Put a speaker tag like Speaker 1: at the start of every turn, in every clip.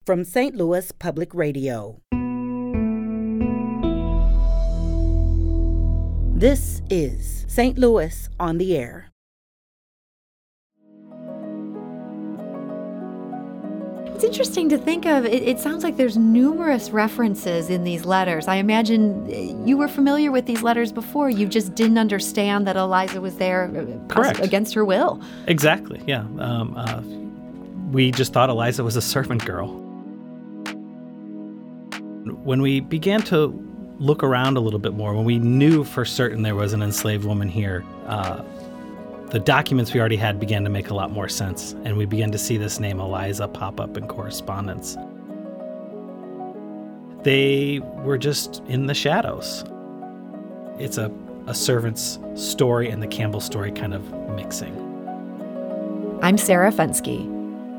Speaker 1: from St. Louis Public Radio. This is St. Louis on the Air.
Speaker 2: It's interesting to think of. It sounds like there's numerous references in these letters. I imagine you were familiar with these letters before. You just didn't understand that Eliza was there against her will.
Speaker 3: Exactly, yeah. We just thought Eliza was a servant girl. When we began to look around a little bit more, when we knew for certain there was an enslaved woman here, the documents we already had began to make a lot more sense, and we began to see this name Eliza pop up in correspondence. They were just in the shadows. It's a servant's story and the Campbell story kind of mixing.
Speaker 2: I'm Sarah Fenske.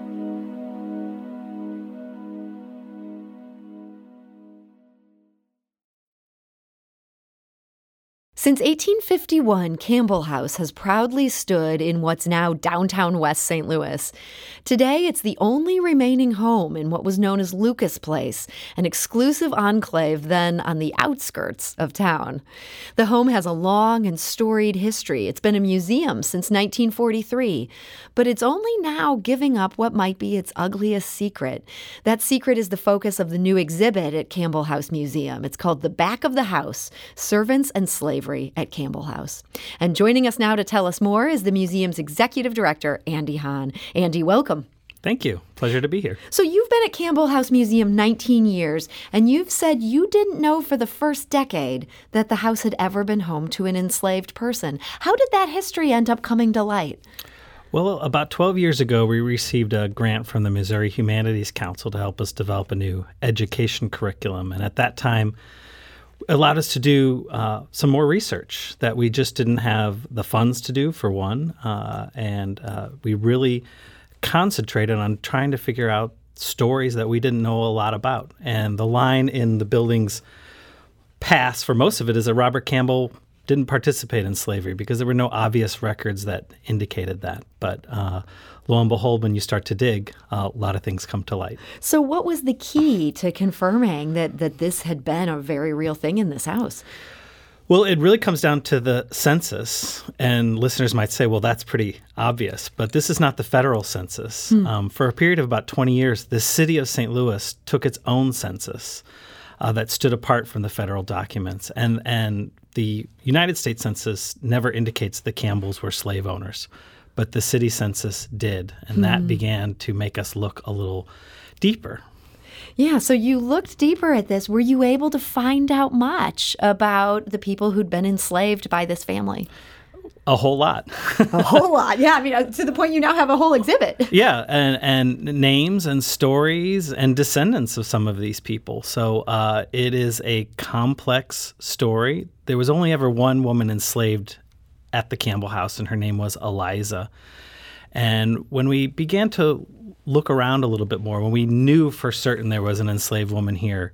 Speaker 2: Since 1851, Campbell House has proudly stood in what's now downtown West St. Louis. Today, it's the only remaining home in what was known as Lucas Place, an exclusive enclave then on the outskirts of town. The home has a long and storied history. It's been a museum since 1943, but it's only now giving up what might be its ugliest secret. That secret is the focus of the new exhibit at Campbell House Museum. It's called The Back of the House: Servants and Slavery at Campbell House. And joining us now to tell us more is the museum's executive director, Andy Hahn. Andy, welcome.
Speaker 3: Thank you. Pleasure to be here.
Speaker 2: So you've been at Campbell House Museum 19 years, and you've said you didn't know for the first decade that the house had ever been home to an enslaved person. How did that history end up coming to light?
Speaker 3: Well, about 12 years ago, we received a grant from the Missouri Humanities Council to help us develop a new education curriculum. And at that time, allowed us to do some more research that we just didn't have the funds to do, for one. And we really concentrated on trying to figure out stories that we didn't know a lot about. And the line in the building's past for most of it is that Robert Campbell didn't participate in slavery because there were no obvious records that indicated that. But lo and behold, when you start to dig, a lot of things come to light.
Speaker 2: So what was the key to confirming that this had been a very real thing in this house?
Speaker 3: Well, it really comes down to the census, and listeners might say, well, that's pretty obvious, but this is not the federal census. For a period of about 20 years, the city of St. Louis took its own census that stood apart from the federal documents, and the United States Census never indicates the Campbells were slave owners, but the city census did, and that began to make us look a little deeper.
Speaker 2: Yeah, so you looked deeper at this. Were you able to find out much about the people who'd been enslaved by this family?
Speaker 3: A whole lot.
Speaker 2: A whole lot. Yeah, I mean, to the point you now have a whole exhibit.
Speaker 3: Yeah, and names and stories and descendants of some of these people. So it is a complex story. There was only ever one woman enslaved at the Campbell House, and her name was Eliza. And when we began to look around a little bit more, when we knew for certain there was an enslaved woman here,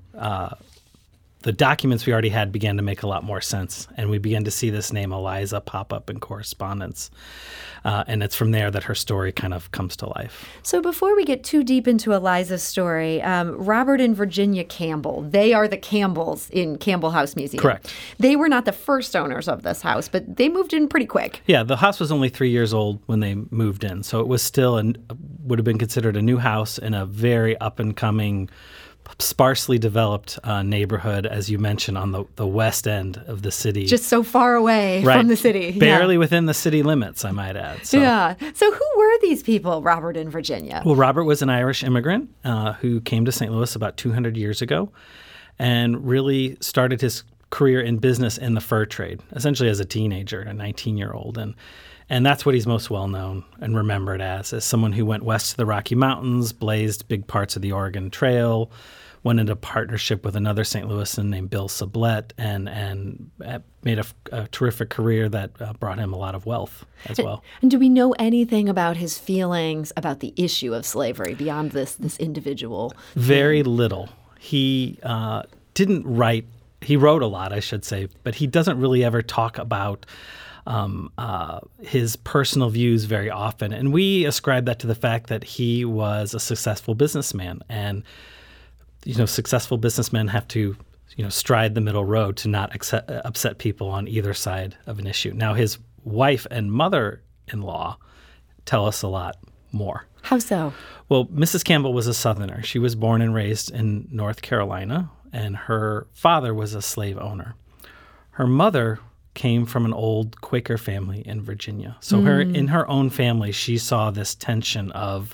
Speaker 3: the documents we already had began to make a lot more sense, and we began to see this name Eliza pop up in correspondence. And it's from there that her story kind of comes to life.
Speaker 2: So before we get too deep into Eliza's story, Robert and Virginia Campbell, they are the Campbells in Campbell House Museum.
Speaker 3: Correct.
Speaker 2: They were not the first owners of this house, but they moved in pretty quick.
Speaker 3: Yeah, the house was only 3 years old when they moved in, so it was still would have been considered a new house in a very up-and-coming, sparsely developed neighborhood, as you mentioned, on the west end of the city.
Speaker 2: Just so far away from the city.
Speaker 3: Barely within the city limits, I might add. So.
Speaker 2: Yeah. So who were these people, Robert and Virginia?
Speaker 3: Well, Robert was an Irish immigrant who came to St. Louis about 200 years ago and really started his career in business in the fur trade, essentially as a teenager, a 19-year-old. And that's what he's most well known and remembered as someone who went west to the Rocky Mountains, blazed big parts of the Oregon Trail, went into partnership with another St. Louisan named Bill Sublette, and made a terrific career that brought him a lot of wealth as well.
Speaker 2: And do we know anything about his feelings about the issue of slavery beyond this individual?
Speaker 3: Very little. He didn't write. He wrote a lot, I should say, but he doesn't really ever talk about his personal views very often. And we ascribe that to the fact that he was a successful businessman. And, successful businessmen have to, stride the middle road to not upset people on either side of an issue. Now, his wife and mother-in-law tell us a lot more.
Speaker 2: How so?
Speaker 3: Well, Mrs. Campbell was a Southerner. She was born and raised in North Carolina, and her father was a slave owner. Her mother came from an old Quaker family in Virginia. So in her own family, she saw this tension of,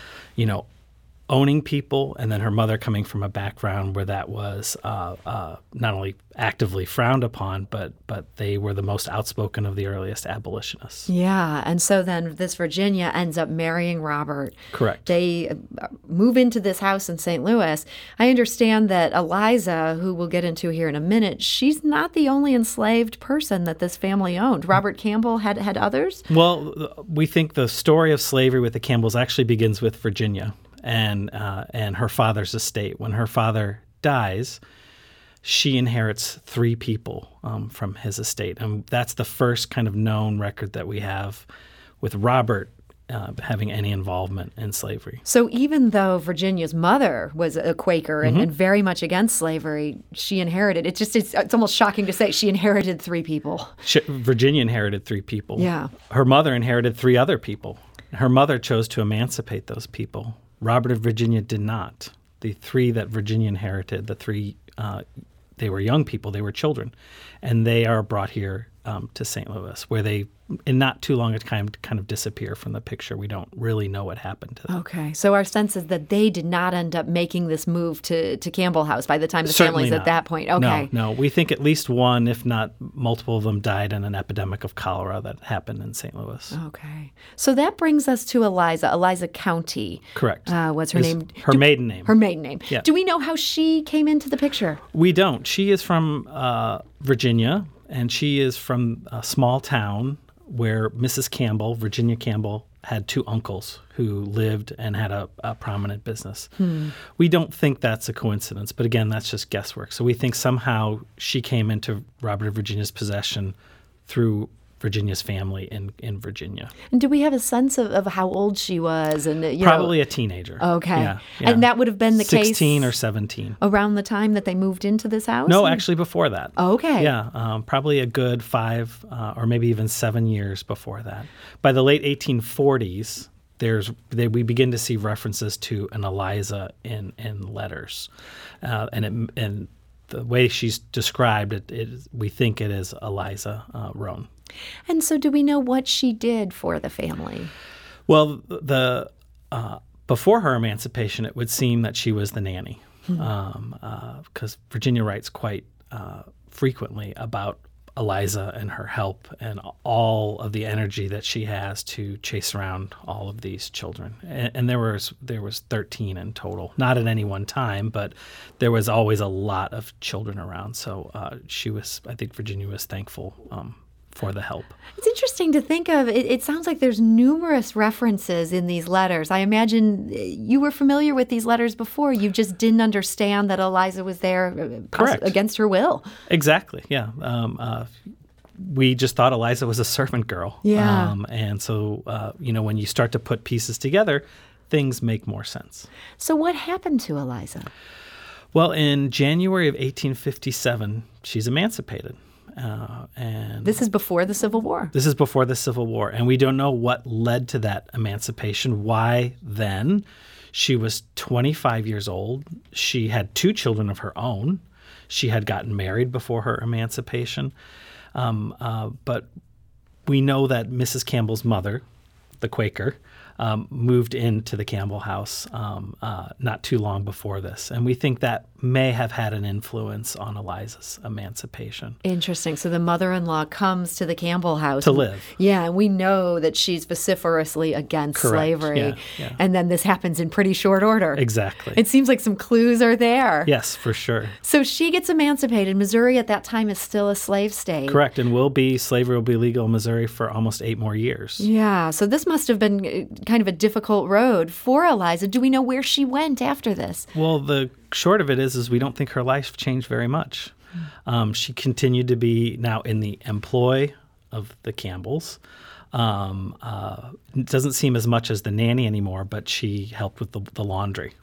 Speaker 3: owning people, and then her mother coming from a background where that was not only actively frowned upon, but they were the most outspoken of the earliest abolitionists.
Speaker 2: Yeah, and so then this Virginia ends up marrying Robert.
Speaker 3: Correct.
Speaker 2: They move into this house in St. Louis. I understand that Eliza, who we'll get into here in a minute, she's not the only enslaved person that this family owned. Robert Campbell had others?
Speaker 3: Well, we think the story of slavery with the Campbells actually begins with Virginia and her father's estate. When her father dies, she inherits 3 people from his estate. And that's the first kind of known record that we have with Robert having any involvement in slavery.
Speaker 2: So even though Virginia's mother was a Quaker and very much against slavery, she inherited, it's almost shocking to say she inherited 3 people.
Speaker 3: Virginia inherited 3 people.
Speaker 2: Yeah.
Speaker 3: Her mother inherited 3 other people. Her mother chose to emancipate those people. Robert of Virginia did not. The 3 that Virginia inherited, they were young people, they were children, and they are brought here to St. Louis, where they, in not too long a time, kind of disappear from the picture. We don't really know what happened to them.
Speaker 2: Okay, so our sense is that they did not end up making this move to Campbell House by the time the
Speaker 3: Certainly
Speaker 2: family's
Speaker 3: not.
Speaker 2: at that point. Okay.
Speaker 3: No. We think at least one, if not multiple of them, died in an epidemic of cholera that happened in St. Louis.
Speaker 2: Okay. So that brings us to Eliza County.
Speaker 3: Correct.
Speaker 2: What's her name?
Speaker 3: Her maiden name.
Speaker 2: Her maiden name.
Speaker 3: Yeah.
Speaker 2: Do we know how she came into the picture?
Speaker 3: We don't. She is from Virginia, and she is from a small town where Mrs. Campbell, Virginia Campbell, had 2 uncles who lived and had a prominent business. We don't think that's a coincidence, but again, that's just guesswork. So we think somehow she came into Robert of Virginia's possession through Virginia's family in Virginia.
Speaker 2: And do we have a sense of how old she was? And
Speaker 3: Probably a teenager.
Speaker 2: Okay.
Speaker 3: Yeah.
Speaker 2: And that would have been the
Speaker 3: 16
Speaker 2: case
Speaker 3: or 17.
Speaker 2: around the time that they moved into this house?
Speaker 3: No, actually before that.
Speaker 2: Okay.
Speaker 3: Yeah, probably a good 5 or maybe even 7 years before that. By the late 1840s, we begin to see references to an Eliza in letters, and the way she's described we think it is Eliza Roan.
Speaker 2: And so do we know what she did for the family?
Speaker 3: Well, before her emancipation, it would seem that she was the nanny, because Virginia writes quite frequently about Eliza and her help and all of the energy that she has to chase around all of these children. And there was 13 in total, not at any one time, but there was always a lot of children around. So I think Virginia was thankful for the help.
Speaker 2: It's interesting to think of. It sounds like there's numerous references in these letters. I imagine you were familiar with these letters before. You just didn't understand that Eliza was there against her will.
Speaker 3: Exactly, yeah. We just thought Eliza was a servant girl.
Speaker 2: Yeah.
Speaker 3: And so, when you start to put pieces together, things make more sense.
Speaker 2: So what happened to Eliza?
Speaker 3: Well, in January of 1857, she's emancipated. And
Speaker 2: this is before the Civil War.
Speaker 3: This is before the Civil War, and we don't know what led to that emancipation. Why then? She was 25 years old. She had 2 children of her own. She had gotten married before her emancipation. But we know that Mrs. Campbell's mother, the Quaker, moved into the Campbell house not too long before this. And we think that may have had an influence on Eliza's emancipation.
Speaker 2: Interesting. So the mother-in-law comes to the Campbell house.
Speaker 3: To live.
Speaker 2: Yeah, and we know that she's vociferously against slavery.
Speaker 3: Yeah.
Speaker 2: And then this happens in pretty short order.
Speaker 3: Exactly.
Speaker 2: It seems like some clues are there.
Speaker 3: Yes, for sure.
Speaker 2: So she gets emancipated. Missouri at that time is still a slave state.
Speaker 3: Correct. And slavery will be legal in Missouri for almost 8 more years.
Speaker 2: Yeah. So this must have been kind of a difficult road for Eliza. Do we know where she went after this?
Speaker 3: Well, the short of it is we don't think her life changed very much. She continued to be now in the employ of the Campbells. It doesn't seem as much as the nanny anymore, but she helped with the laundry.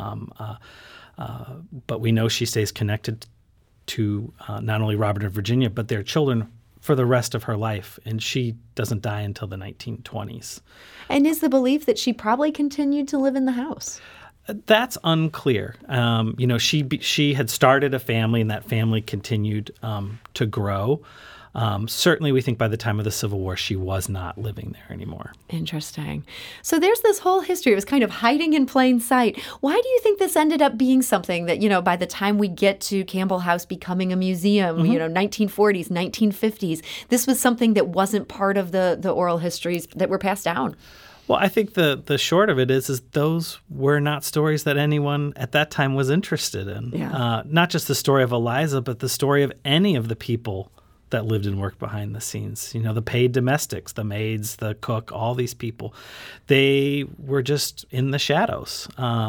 Speaker 3: But we know she stays connected to not only Robert and Virginia, but their children for the rest of her life. And she doesn't die until the 1920s.
Speaker 2: And is the belief that she probably continued to live in the house?
Speaker 3: That's unclear. She had started a family, and that family continued to grow. Certainly, we think by the time of the Civil War, she was not living there anymore.
Speaker 2: Interesting. So there's this whole history. It was kind of hiding in plain sight. Why do you think this ended up being something that, by the time we get to Campbell House becoming a museum, 1940s, 1950s, this was something that wasn't part of the oral histories that were passed down?
Speaker 3: Well, I think the short of it is those were not stories that anyone at that time was interested in.
Speaker 2: Yeah.
Speaker 3: Not just the story of Eliza, but the story of any of the people that lived and worked behind the scenes. The paid domestics, the maids, the cook, all these people. They were just in the shadows.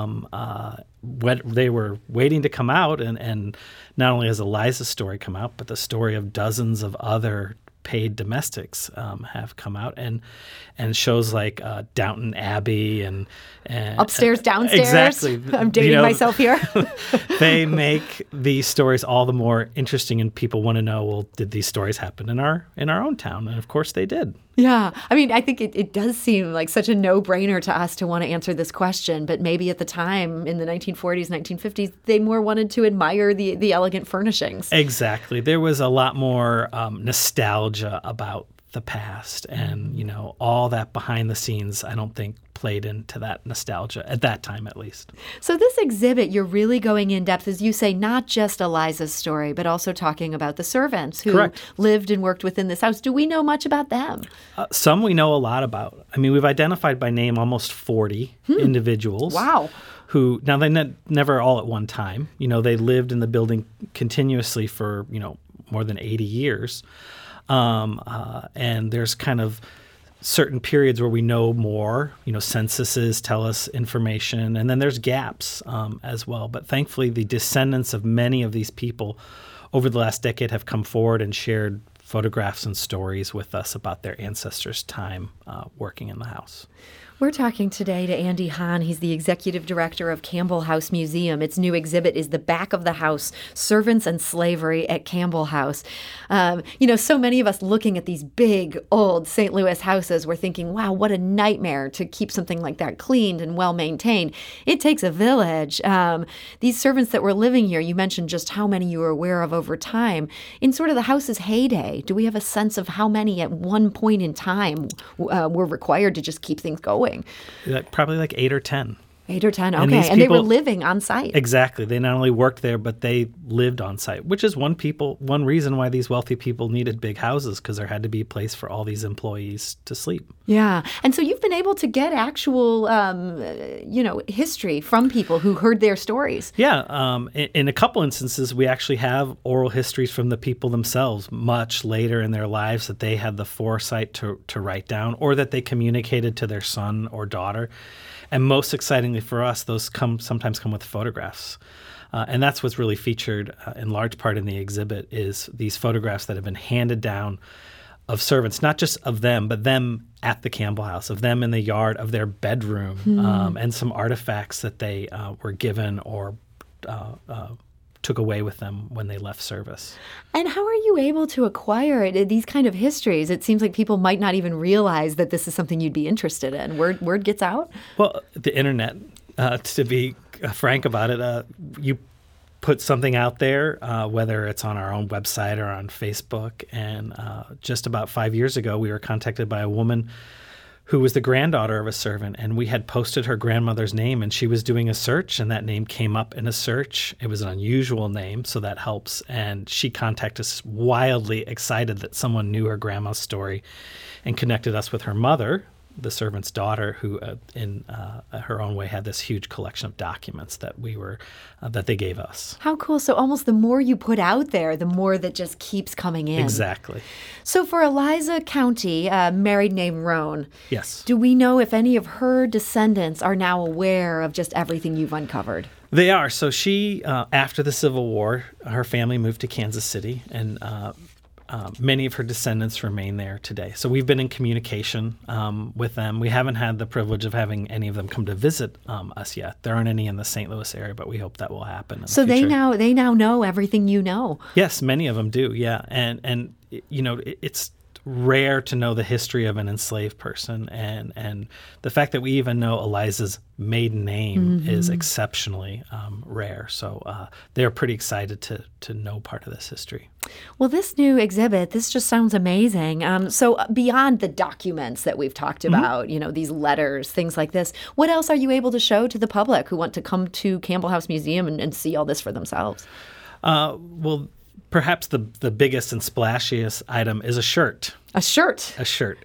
Speaker 3: They were waiting to come out, and not only has Eliza's story come out, but the story of dozens of other paid domestics have come out, and shows like Downton Abbey and
Speaker 2: Upstairs, Downstairs.
Speaker 3: Exactly.
Speaker 2: I'm dating myself here.
Speaker 3: They make these stories all the more interesting, and people want to know, well, did these stories happen in our own town? And of course they did.
Speaker 2: Yeah. I mean, I think it does seem like such a no-brainer to us to want to answer this question, but maybe at the time in the 1940s, 1950s, they more wanted to admire the elegant furnishings.
Speaker 3: Exactly. There was a lot more nostalgia about the past, and all that behind the scenes, I don't think played into that nostalgia at that time, at least.
Speaker 2: So this exhibit, you're really going in depth, as you say, not just Eliza's story, but also talking about the servants who
Speaker 3: Correct.
Speaker 2: lived and worked within this house. Do we know much about them?
Speaker 3: Some we know a lot about. I mean, we've identified by name almost 40 individuals.
Speaker 2: Wow.
Speaker 3: Who, now they never all at one time. They lived in the building continuously for, more than 80 years. And there's kind of certain periods where we know more, censuses tell us information, and then there's gaps as well. But thankfully, the descendants of many of these people over the last decade have come forward and shared photographs and stories with us about their ancestors' time working in the house.
Speaker 2: We're talking today to Andy Hahn. He's the executive director of Campbell House Museum. Its new exhibit is The Back of the House, Servants and Slavery at Campbell House. So many of us looking at these big, old St. Louis houses, we're thinking, wow, what a nightmare to keep something like that cleaned and well-maintained. It takes a village. These servants that were living here, you mentioned just how many you were aware of over time. In sort of the house's heyday, do we have a sense of how many at one point in time were required to just keep things going?
Speaker 3: Probably like 8 or 10.
Speaker 2: 8 or 10, okay.
Speaker 3: And
Speaker 2: they were living on site.
Speaker 3: Exactly. They not only worked there, but they lived on site, which is one reason why these wealthy people needed big houses, because there had to be a place for all these employees to sleep.
Speaker 2: Yeah. And so you've been able to get actual, history from people who heard their stories.
Speaker 3: Yeah. In a couple instances, we actually have oral histories from the people themselves much later in their lives that they had the foresight to write down, or that they communicated to their son or daughter. And most excitingly for us, those sometimes come with photographs. And that's what's really featured in large part in the exhibit, is these photographs that have been handed down of servants, not just of them, but them at the Campbell House, of them in the yard, of their bedroom, and some artifacts that they were given or took away with them when they left service.
Speaker 2: And how are you able to acquire these kind of histories? It seems like people might not even realize that this is something you'd be interested in. Word gets out?
Speaker 3: Well, the internet, to be frank about it, you put something out there, whether it's on our own website or on Facebook. And just about 5 years ago, we were contacted by a woman who was the granddaughter of a servant, and we had posted her grandmother's name, and she was doing a search, and that name came up in a search. It was an unusual name, so that helps. And she contacted us wildly excited that someone knew her grandma's story and connected us with her mother, the servant's daughter, who in her own way had this huge collection of documents that that they gave us.
Speaker 2: How cool. So almost the more you put out there, the more that just keeps coming in.
Speaker 3: Exactly.
Speaker 2: So for Eliza County, married name Roan,
Speaker 3: yes.
Speaker 2: Do we know if any of her descendants are now aware of just everything you've uncovered?
Speaker 3: They are. So she, after the Civil War, her family moved to Kansas City, and many of her descendants remain there today. So we've been in communication with them. We haven't had the privilege of having any of them come to visit us yet. There aren't any in the St. Louis area, but we hope that will happen in the future.
Speaker 2: they now know everything you know.
Speaker 3: Yes, many of them do. Yeah, and it's rare to know the history of an enslaved person, and the fact that we even know Eliza's maiden name is exceptionally rare. So they're pretty excited to know part of this history.
Speaker 2: Well, this new exhibit, this just sounds amazing. So beyond the documents that we've talked about, these letters, things like this, what else are you able to show to the public who want to come to Campbell House Museum and see all this for themselves?
Speaker 3: Well, perhaps the biggest and splashiest item is a shirt.
Speaker 2: A shirt?
Speaker 3: A shirt.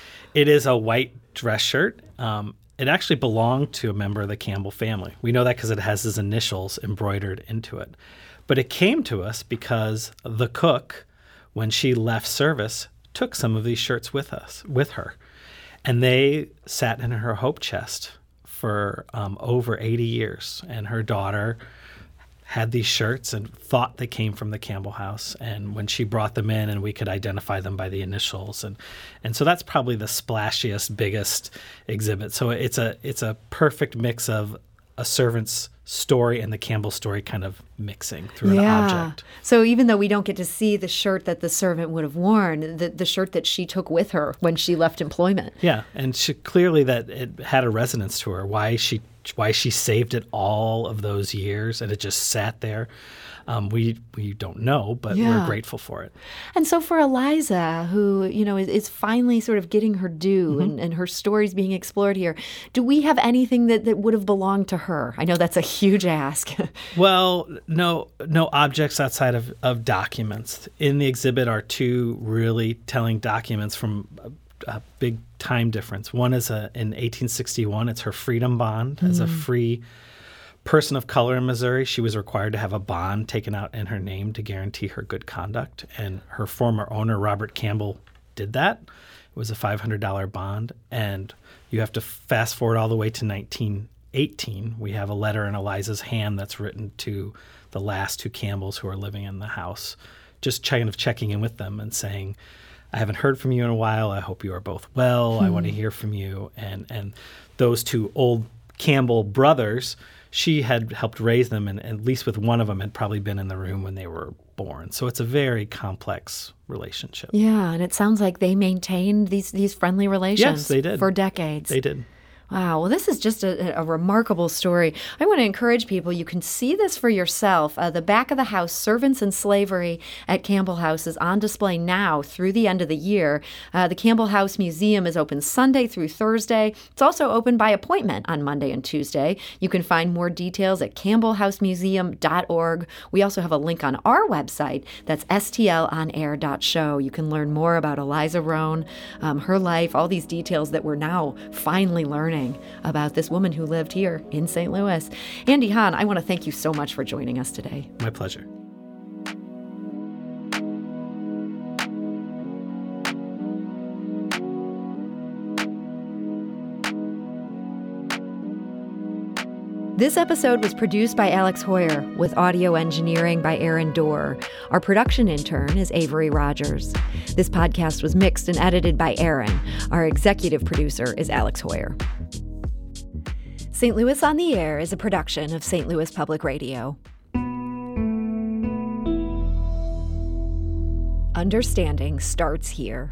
Speaker 3: It is a white dress shirt. It actually belonged to a member of the Campbell family. We know that because it has his initials embroidered into it. But it came to us because the cook, when she left service, took some of these shirts with her. And they sat in her hope chest for over 80 years. And her daughter had these shirts and thought they came from the Campbell House. And when she brought them in, and we could identify them by the initials. And so that's probably the splashiest, biggest exhibit. So it's a perfect mix of a servant's story and the Campbell story kind of mixing through an object.
Speaker 2: So even though we don't get to see the shirt that the servant would have worn, the shirt that she took with her when she left employment.
Speaker 3: Yeah, and clearly that it had a resonance to her, why she saved it all of those years and it just sat there. We don't know, but we're grateful for it.
Speaker 2: And so for Eliza, who, is finally sort of getting her due and her story's being explored here, do we have anything that would have belonged to her? I know that's a huge ask.
Speaker 3: Well, no objects outside of documents. In the exhibit are two really telling documents from a big time difference. One is in 1861. It's her freedom bond. As a free person of color in Missouri, she was required to have a bond taken out in her name to guarantee her good conduct. And her former owner, Robert Campbell, did that. It was a $500 bond. And you have to fast forward all the way to 1918. We have a letter in Eliza's hand that's written to the last two Campbells who are living in the house, just kind of checking in with them and saying, I haven't heard from you in a while. I hope you are both well. I want to hear from you. And those two old Campbell brothers, she had helped raise them, and at least with one of them had probably been in the room when they were born. So it's a very complex relationship.
Speaker 2: Yeah, and it sounds like they maintained these friendly relations.
Speaker 3: Yes, they did.
Speaker 2: For decades.
Speaker 3: They did.
Speaker 2: Wow. Well, this is just a remarkable story. I want to encourage people, you can see this for yourself. The back of the house, Servants and Slavery at Campbell House, is on display now through the end of the year. The Campbell House Museum is open Sunday through Thursday. It's also open by appointment on Monday and Tuesday. You can find more details at campbellhousemuseum.org. We also have a link on our website. That's stlonair.show. You can learn more about Eliza Rohn, her life, all these details that we're now finally learning about this woman who lived here in St. Louis. Andy Hahn, I want to thank you so much for joining us today.
Speaker 3: My pleasure.
Speaker 2: This episode was produced by Alex Hoyer with audio engineering by Aaron Dorr. Our production intern is Avery Rogers. This podcast was mixed and edited by Aaron. Our executive producer is Alex Hoyer. St. Louis on the Air is a production of St. Louis Public Radio. Understanding starts here.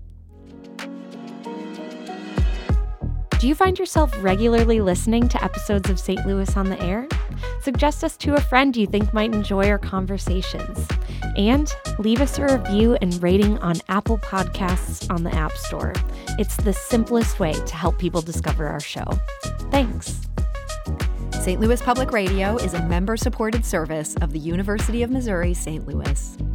Speaker 4: Do you find yourself regularly listening to episodes of St. Louis on the Air? Suggest us to a friend you think might enjoy our conversations. And leave us a review and rating on Apple Podcasts on the App Store. It's the simplest way to help people discover our show. Thanks.
Speaker 2: St. Louis Public Radio is a member-supported service of the University of Missouri, St. Louis.